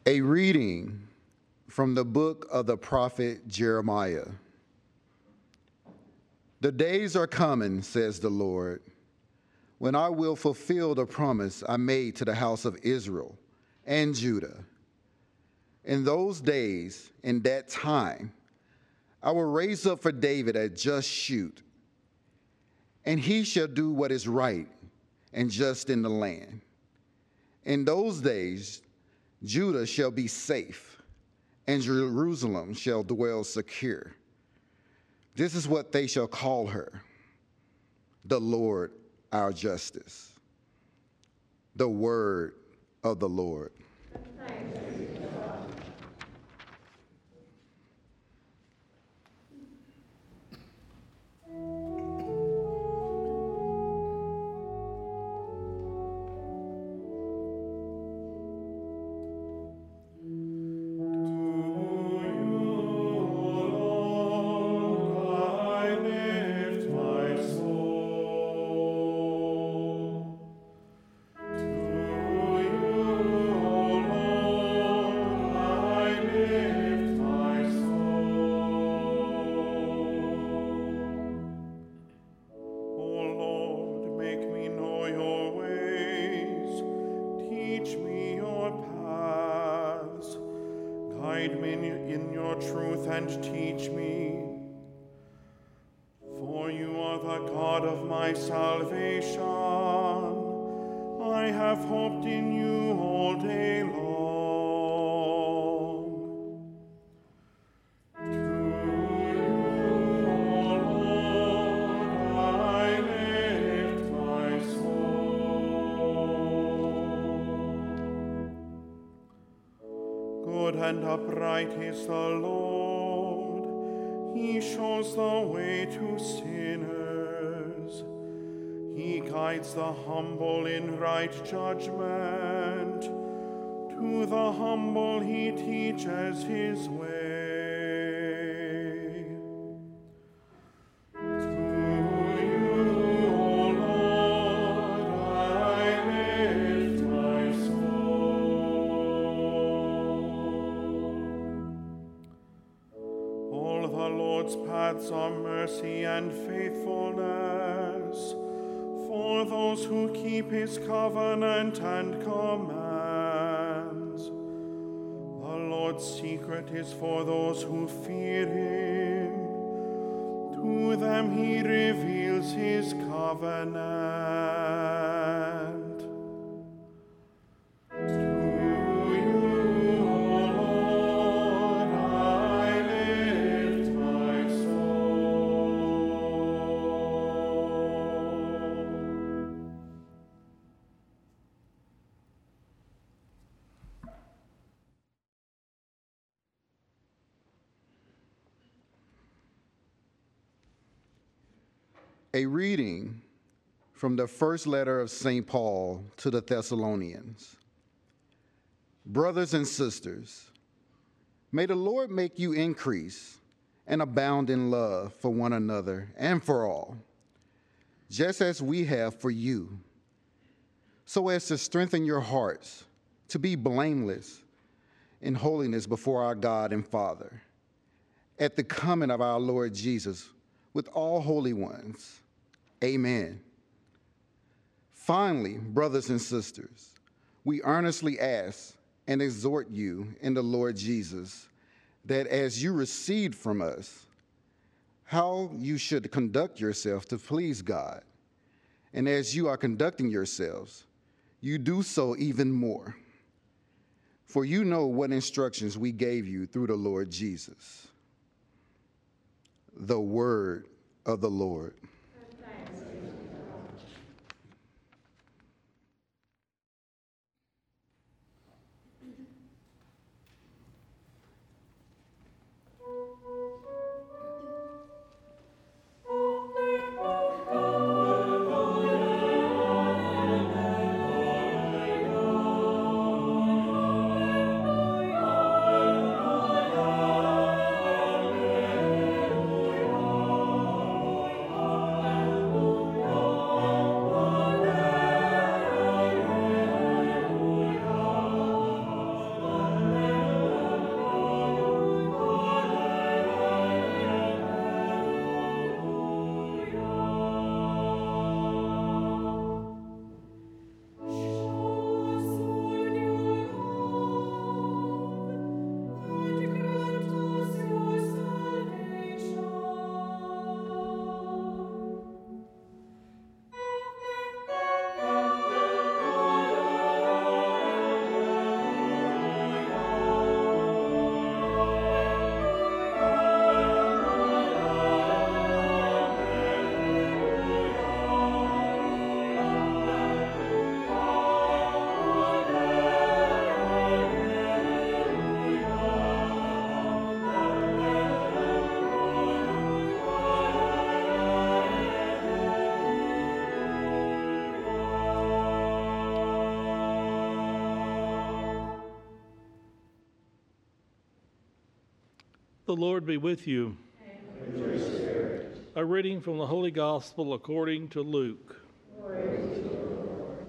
A reading from the book of the prophet Jeremiah. The days are coming, says the Lord, when I will fulfill the promise I made to the house of Israel and Judah. In those days, in that time, I will raise up for David a just shoot, and he shall do what is right and just in the land. In those days, Judah shall be safe, and Jerusalem shall dwell secure. This is what they shall call her, the Lord our justice. The word of the Lord. Guide me in your truth and teach me. For you are the God of my salvation. I have hoped in you all day long. To you, O Lord, I lift my soul. Good and upright is the Lord. He shows the way to sinners. He guides the humble in right judgment. To the humble he teaches his way. To you, O Lord, I lift my soul. All the Lord's paths are mercy and faithfulness for those who keep his covenant and commands. The Lord's secret is for those who fear him. To them he reveals his covenant. To you, O Lord, I lift my soul. A reading from the first letter of St. Paul to the Thessalonians. Brothers and sisters, may the Lord make you increase and abound in love for one another and for all, just as we have for you, so as to strengthen your hearts to be blameless in holiness before our God and Father, at the coming of our Lord Jesus with all holy ones. Amen. Finally, brothers and sisters, we earnestly ask and exhort you in the Lord Jesus that as you received from us how you should conduct yourself to please God, and as you are conducting yourselves, you do so even more. For you know what instructions we gave you through the Lord Jesus. The word of the Lord. The Lord be with you. And with your spirit. A reading from the Holy Gospel according to Luke. Glory to you, Lord.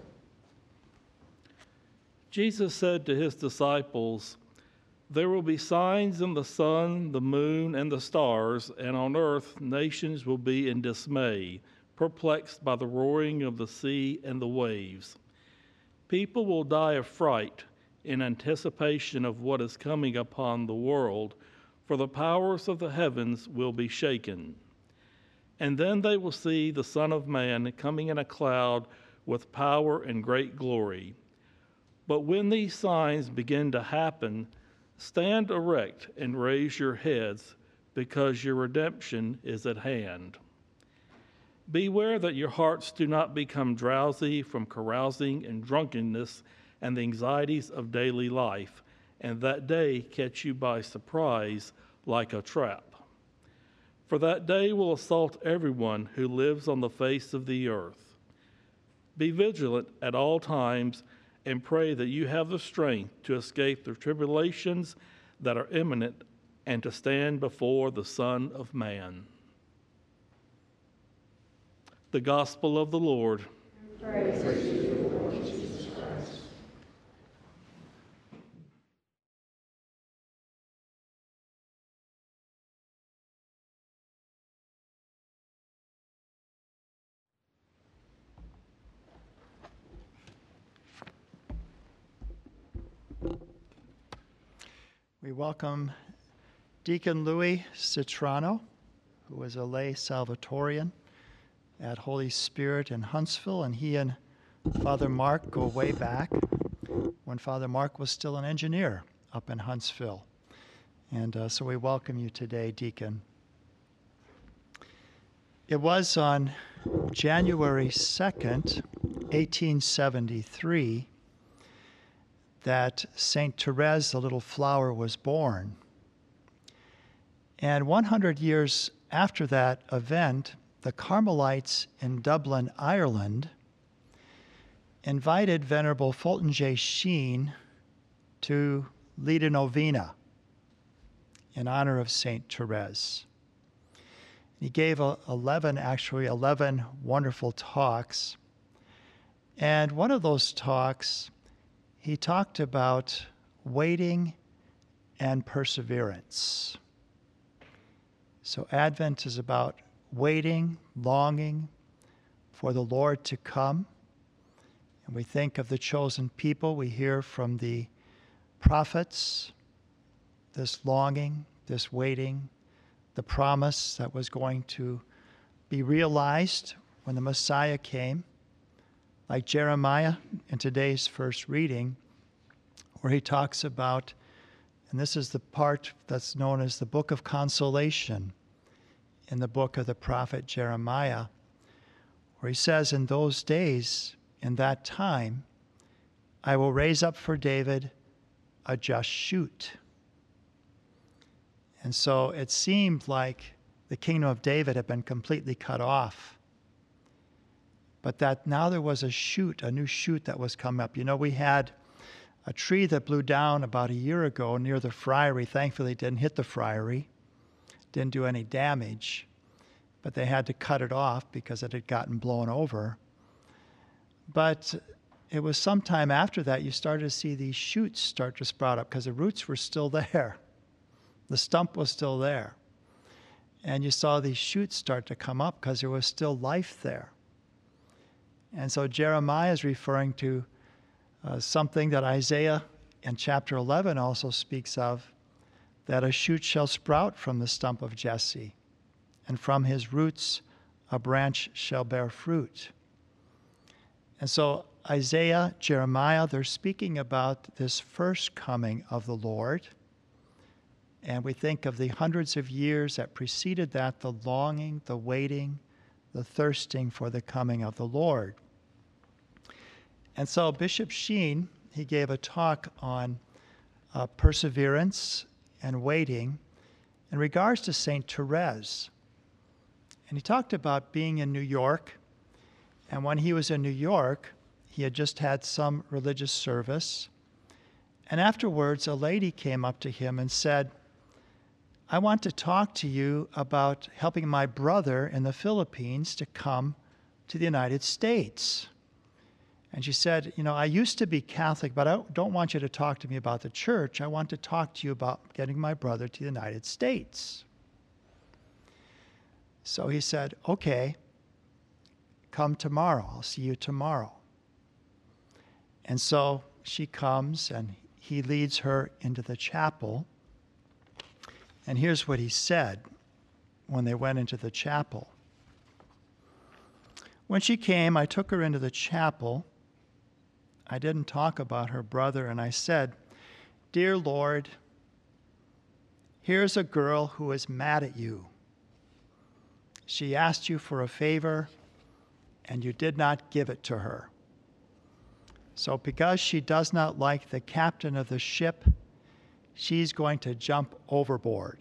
Jesus said to his disciples, "There will be signs in the sun, the moon, and the stars, and on earth nations will be in dismay, perplexed by the roaring of the sea and the waves. People will die of fright in anticipation of what is coming upon the world, for the powers of the heavens will be shaken. And then they will see the Son of Man coming in a cloud with power and great glory. But when these signs begin to happen, stand erect and raise your heads, because your redemption is at hand. Beware that your hearts do not become drowsy from carousing and drunkenness and the anxieties of daily life, and that day catch you by surprise like a trap. For that day will assault everyone who lives on the face of the earth. Be vigilant at all times and pray that you have the strength to escape the tribulations that are imminent and to stand before the Son of Man." The Gospel of the Lord. Praise to you, Lord Jesus Christ. We welcome Deacon Louis Citrano, who is a lay Salvatorian at Holy Spirit in Huntsville, and he and Father Mark go way back when Father Mark was still an engineer up in Huntsville. And so we welcome you today, Deacon. It was on January 2nd, 1873, that St. Therese, the little flower, was born. And 100 years after that event, the Carmelites in Dublin, Ireland, invited Venerable Fulton J. Sheen to lead a novena in honor of St. Therese. He gave 11 wonderful talks. And one of those talks, he talked about waiting and perseverance. So Advent is about waiting, longing for the Lord to come. And we think of the chosen people. We hear from the prophets this longing, this waiting, the promise that was going to be realized when the Messiah came. Like Jeremiah in today's first reading, where he talks about, and this is the part that's known as the Book of Consolation in the book of the prophet Jeremiah, where he says, "In those days, in that time, I will raise up for David a just shoot." And so it seemed like the kingdom of David had been completely cut off, but that now there was a shoot, a new shoot that was coming up. You know, we had a tree that blew down about a year ago near the friary. Thankfully, it didn't hit the friary, didn't do any damage, but they had to cut it off because it had gotten blown over. But it was sometime after that you started to see these shoots start to sprout up because the roots were still there. The stump was still there. And you saw these shoots start to come up because there was still life there. And so Jeremiah is referring to something that Isaiah in chapter 11 also speaks of, that a shoot shall sprout from the stump of Jesse, and from his roots a branch shall bear fruit. And so Isaiah, Jeremiah, they're speaking about this first coming of the Lord. And we think of the hundreds of years that preceded that, the longing, the waiting, the thirsting for the coming of the Lord. And so Bishop Sheen, he gave a talk on perseverance and waiting in regards to St. Therese. And he talked about being in New York. And when he was in New York, he had just had some religious service. And afterwards, a lady came up to him and said, I want to talk to you about helping my brother in the Philippines to come to the United States. And she said, I used to be Catholic, but I don't want you to talk to me about the church. I want to talk to you about getting my brother to the United States. So he said, okay, come tomorrow. I'll see you tomorrow. And so she comes, and he leads her into the chapel. And here's what he said when they went into the chapel. When she came, I took her into the chapel. I didn't talk about her brother, and I said, Dear Lord, here's a girl who is mad at you. She asked you for a favor, and you did not give it to her. So because she does not like the captain of the ship, she's going to jump overboard.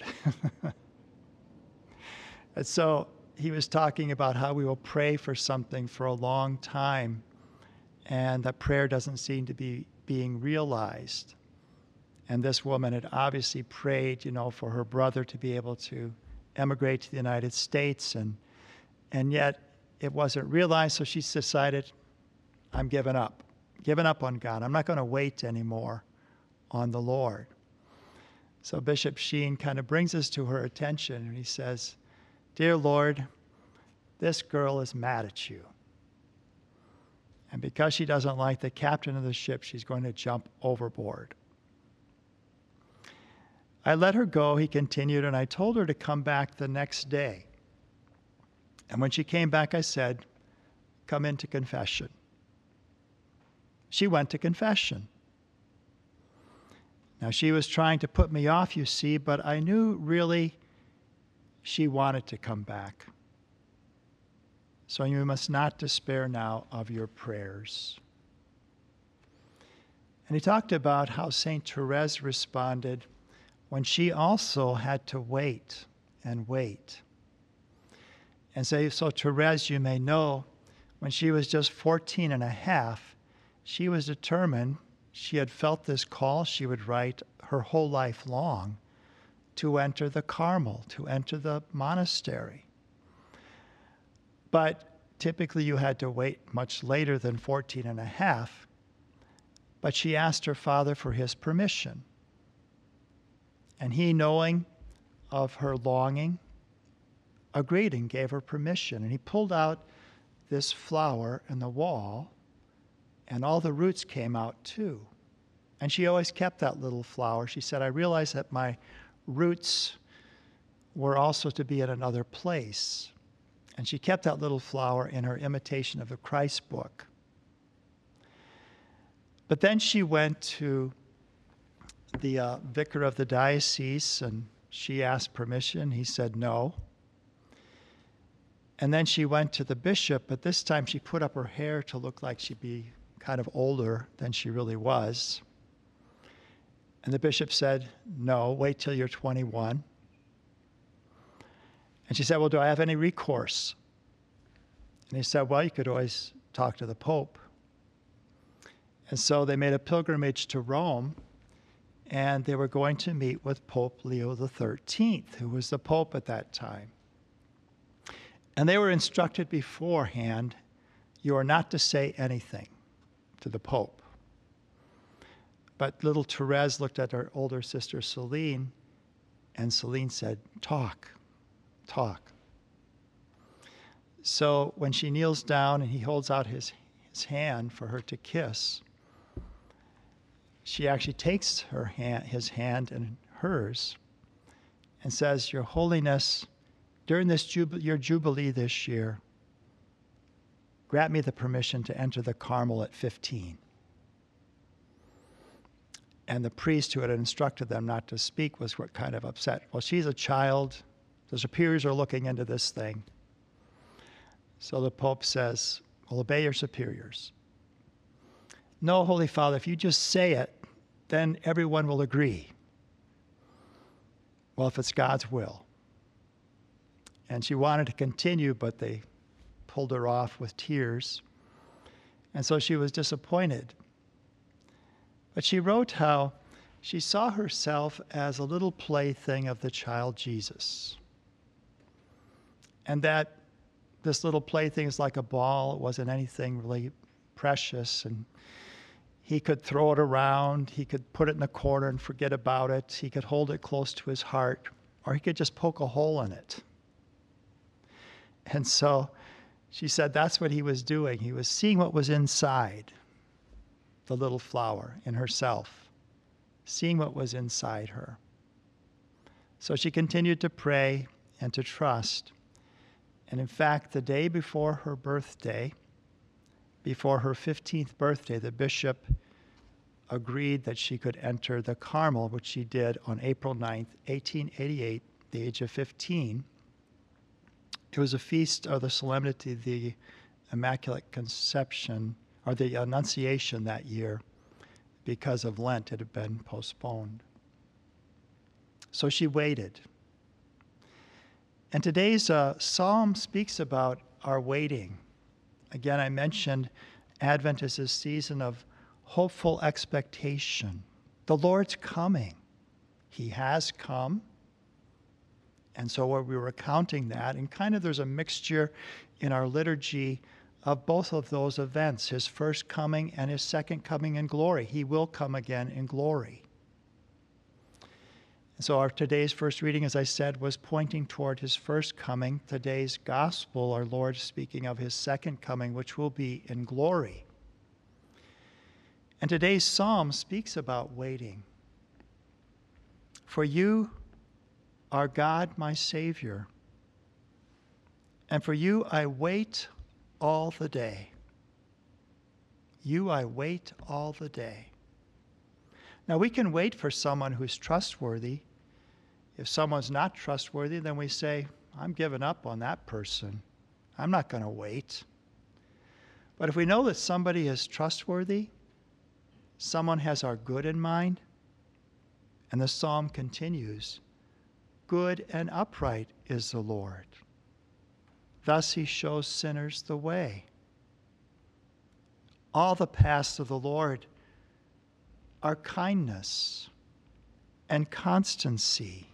And so he was talking about how we will pray for something for a long time, and that prayer doesn't seem to be being realized. And this woman had obviously prayed, for her brother to be able to emigrate to the United States, and yet it wasn't realized, so she decided, I'm giving up on God. I'm not going to wait anymore on the Lord. So Bishop Sheen kind of brings this to her attention, and he says, Dear Lord, this girl is mad at you. And because she doesn't like the captain of the ship, she's going to jump overboard. I let her go, he continued, and I told her to come back the next day. And when she came back, I said, come into confession. She went to confession. Now, she was trying to put me off, you see, but I knew really she wanted to come back. So you must not despair now of your prayers. And he talked about how St. Therese responded when she also had to wait and wait. And so Therese, you may know, when she was just 14 and a half, she was determined, she had felt this call she would write her whole life long, to enter the Carmel, to enter the monastery. But typically you had to wait much later than 14 and a half. But she asked her father for his permission. And he, knowing of her longing, agreed and gave her permission. And he pulled out this flower in the wall, and all the roots came out too. And she always kept that little flower. She said, I realized that my roots were also to be at another place. And she kept that little flower in her Imitation of the Christ book. But then she went to the vicar of the diocese, and she asked permission. He said no. And then she went to the bishop, but this time she put up her hair to look like she'd be kind of older than she really was. And the bishop said, no, wait till you're 21. And she said, well, do I have any recourse? And he said, well, you could always talk to the Pope. And so they made a pilgrimage to Rome, and they were going to meet with Pope Leo XIII, who was the Pope at that time. And they were instructed beforehand, you are not to say anything to the Pope. But little Therese looked at her older sister, Celine, and Celine said, talk. So when she kneels down and he holds out his hand for her to kiss, she actually takes his hand in hers and says, Your Holiness, during your Jubilee this year, grant me the permission to enter the Carmel at 15. And the priest who had instructed them not to speak was kind of upset. Well, she's a child. The superiors are looking into this thing. So the Pope says, well, obey your superiors. No, Holy Father, if you just say it, then everyone will agree. Well, if it's God's will. And she wanted to continue, but they pulled her off with tears. And so she was disappointed. But she wrote how she saw herself as a little plaything of the child Jesus. And that this little plaything is like a ball. It wasn't anything really precious. And he could throw it around. He could put it in the corner and forget about it. He could hold it close to his heart. Or he could just poke a hole in it. And so she said that's what he was doing. He was seeing what was inside the little flower in herself, seeing what was inside her. So she continued to pray and to trust. And in fact, the day before her birthday, before her 15th birthday, the bishop agreed that she could enter the Carmel, which she did on April 9th, 1888, the age of 15. It was a feast of the solemnity of the Immaculate Conception, or the Annunciation that year. Because of Lent, it had been postponed. So she waited. And today's psalm speaks about our waiting. Again, I mentioned Advent is a season of hopeful expectation. The Lord's coming. He has come. And so we were recounting that, and kind of there's a mixture in our liturgy of both of those events, his first coming and his second coming in glory. He will come again in glory. So our today's first reading, as I said, was pointing toward his first coming. Today's gospel, our Lord speaking of his second coming, which will be in glory. And today's psalm speaks about waiting. For you are God, my Savior, and for you I wait all the day. You I wait all the day. Now, we can wait for someone who's trustworthy. If someone's not trustworthy, then we say, I'm giving up on that person. I'm not going to wait. But if we know that somebody is trustworthy, someone has our good in mind, and the psalm continues, good and upright is the Lord. Thus he shows sinners the way. All the paths of the Lord are kindness and constancy.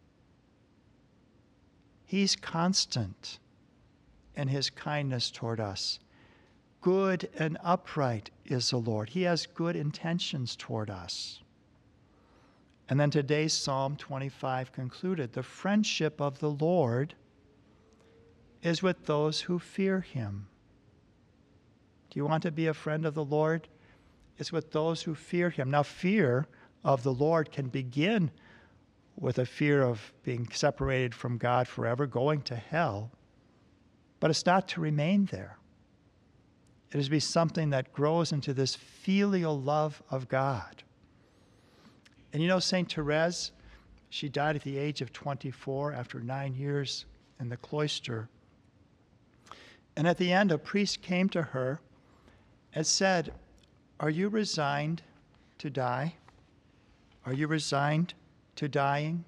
He's constant in his kindness toward us. Good and upright is the Lord. He has good intentions toward us. And then today's Psalm 25 concluded, the friendship of the Lord is with those who fear him. Do you want to be a friend of the Lord? It's with those who fear him. Now, fear of the Lord can begin with a fear of being separated from God forever, going to hell, but it's not to remain there. It is to be something that grows into this filial love of God. And you know, St. Therese, she died at the age of 24 after 9 years in the cloister. And at the end, a priest came to her and said, are you resigned to die? Are you resigned to dying?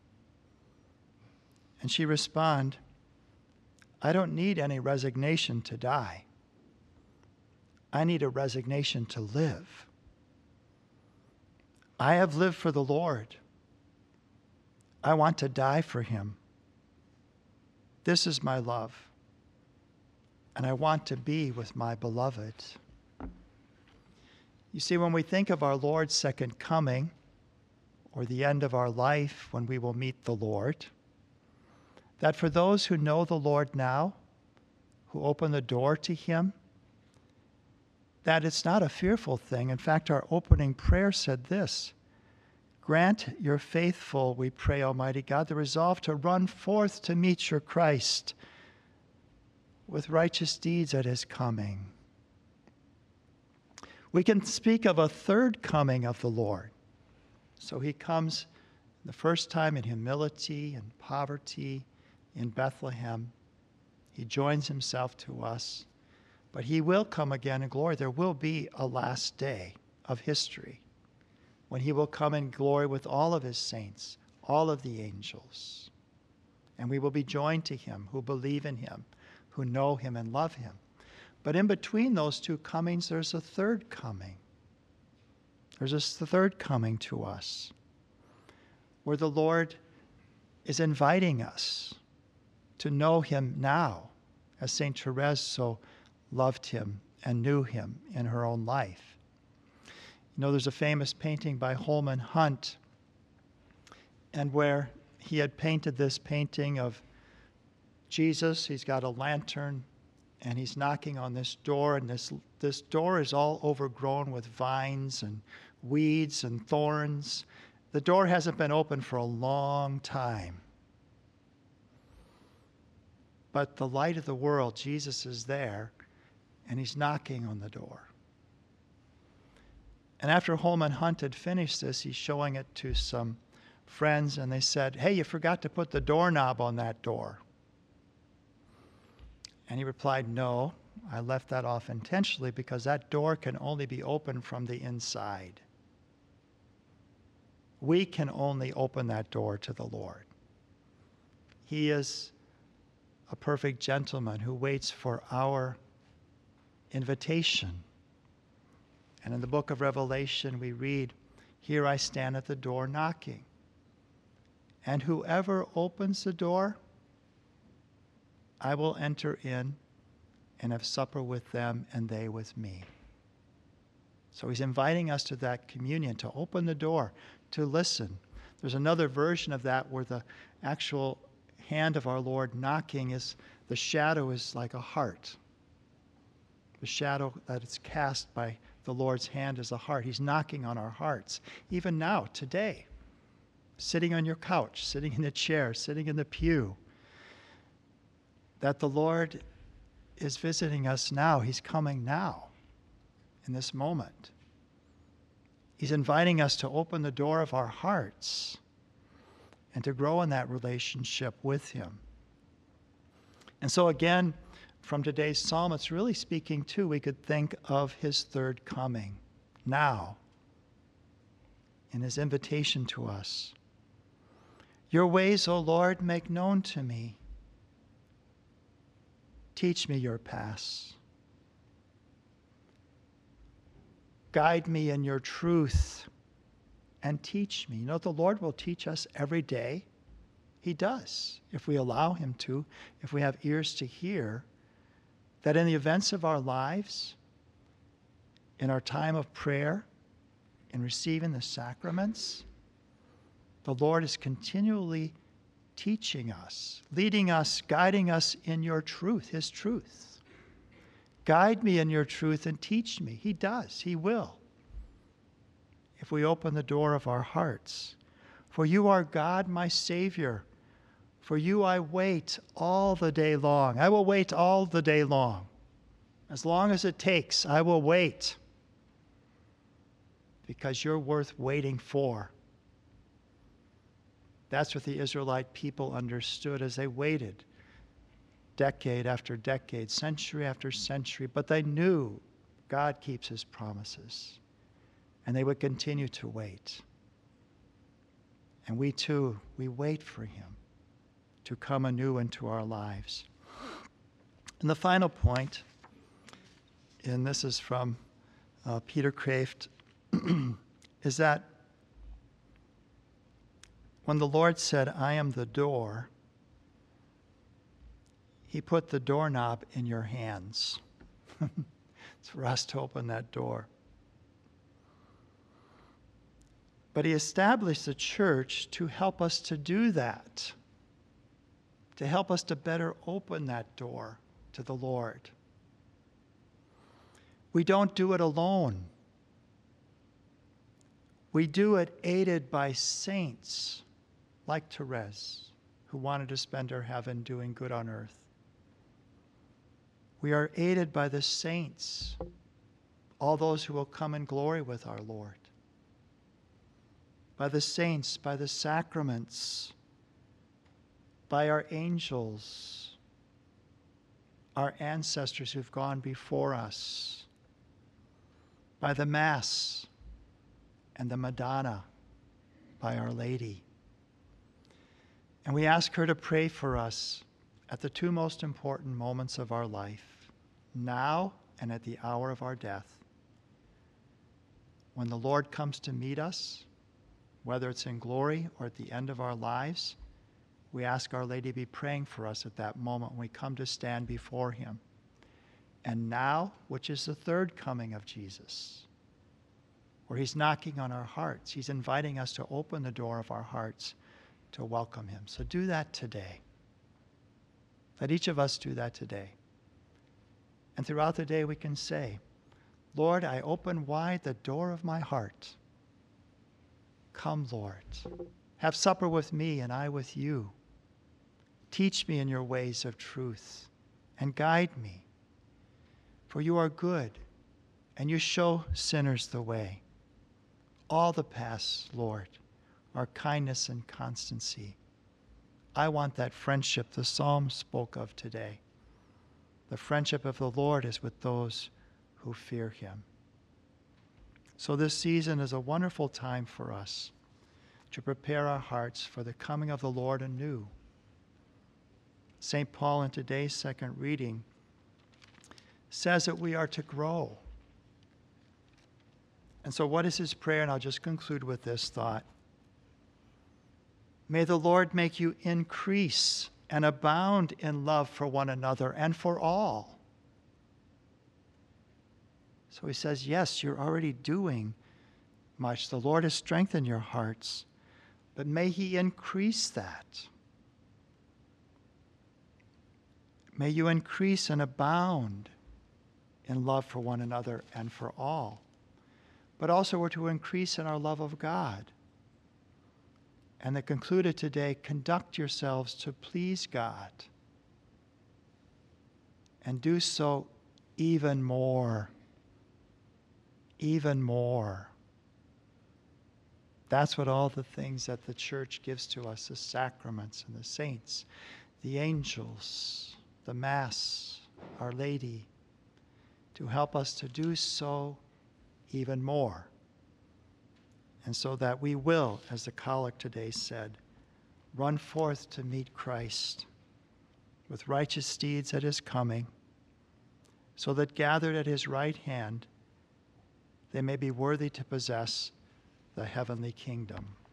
And she responded, I don't need any resignation to die. I need a resignation to live. I have lived for the Lord. I want to die for him. This is my love. And I want to be with my beloved. You see, when we think of our Lord's second coming, or the end of our life when we will meet the Lord, that for those who know the Lord now, who open the door to him, that it's not a fearful thing. In fact, our opening prayer said this, grant your faithful, we pray, Almighty God, the resolve to run forth to meet your Christ with righteous deeds at his coming. We can speak of a third coming of the Lord. So he comes the first time in humility and poverty in Bethlehem. He joins himself to us. But he will come again in glory. There will be a last day of history when he will come in glory with all of his saints, all of the angels. And we will be joined to him who believe in him, who know him and love him. But in between those two comings, there's a third coming. There's this third coming to us where the Lord is inviting us to know him now, as St. Therese so loved him and knew him in her own life. You know, there's a famous painting by Holman Hunt, and where he had painted this painting of Jesus. He's got a lantern, and he's knocking on this door, and this door is all overgrown with vines and weeds and thorns. The door hasn't been open for a long time. But the light of the world, Jesus, is there, and he's knocking on the door. And after Holman Hunt had finished this, he's showing it to some friends, and they said, "Hey, you forgot to put the doorknob on that door." And he replied, "No, I left that off intentionally because that door can only be opened from the inside. We can only open that door to the Lord. He is a perfect gentleman who waits for our invitation." And in the book of Revelation, we read, "Here I stand at the door knocking. And whoever opens the door, I will enter in and have supper with them and they with me." So he's inviting us to that communion, to open the door, to listen. There's another version of that where the actual hand of our Lord knocking is, the shadow is like a heart. The shadow that is cast by the Lord's hand is a heart. He's knocking on our hearts. Even now, today, sitting on your couch, sitting in the chair, sitting in the pew, that the Lord is visiting us now. He's coming now, in this moment. He's inviting us to open the door of our hearts and to grow in that relationship with him. And so again, from today's psalm, it's really speaking too, we could think of his third coming now in his invitation to us. "Your ways, O Lord, make known to me. Teach me your paths. Guide me in your truth and teach me." You know, the Lord will teach us every day. He does, if we allow him to, if we have ears to hear, that in the events of our lives, in our time of prayer, in receiving the sacraments, the Lord is continually teaching us, leading us, guiding us in your truth, his truth. Guide me in your truth and teach me. He does. He will. If we open the door of our hearts. "For you are God, my Savior. For you I wait all the day long." I will wait all the day long. As long as it takes, I will wait. Because you're worth waiting for. That's what the Israelite people understood as they waited, decade after decade, century after century. But they knew God keeps his promises. And they would continue to wait. And we too, we wait for him to come anew into our lives. And the final point, and this is from Peter Kreeft, is that when the Lord said, "I am the door," he put the doorknob in your hands. It's for us to open that door. But he established the church to help us to do that, to help us to better open that door to the Lord. We don't do it alone. We do it aided by saints like Therese, who wanted to spend her heaven doing good on earth. We are aided by the saints, all those who will come in glory with our Lord. By the saints, by the sacraments, by our angels, our ancestors who've gone before us, by the Mass and the Madonna, by Our Lady. And we ask her to pray for us at the two most important moments of our life, now and at the hour of our death. when the Lord comes to meet us, whether it's in glory or at the end of our lives, we ask Our Lady to be praying for us at that moment when we come to stand before him. And now, which is the third coming of Jesus, where he's knocking on our hearts. He's inviting us to open the door of our hearts to welcome him. So do that today. Let each of us do that today. And throughout the day we can say, Lord, I open wide the door of my heart. Come, Lord. Have supper with me and I with you. Teach me in your ways of truth and guide me. For you are good and you show sinners the way. All the paths, Lord, are kindness and constancy. I want that friendship the psalm spoke of today. The friendship of the Lord is with those who fear him. So this season is a wonderful time for us to prepare our hearts for the coming of the Lord anew. St. Paul in today's second reading says that we are to grow. And so what is his prayer? And I'll just conclude with this thought. May the Lord make you increase and abound in love for one another and for all. So he says, yes, you're already doing much. The Lord has strengthened your hearts, but may he increase that. May you increase and abound in love for one another and for all. But also we're to increase in our love of God. And they concluded today, conduct yourselves to please God. And do so even more. Even more. That's what all the things that the church gives to us, the sacraments and the saints, the angels, the Mass, Our Lady, to help us to do so even more. And so that we will, as the collect today said, run forth to meet Christ with righteous deeds at his coming, so that gathered at his right hand, they may be worthy to possess the heavenly kingdom.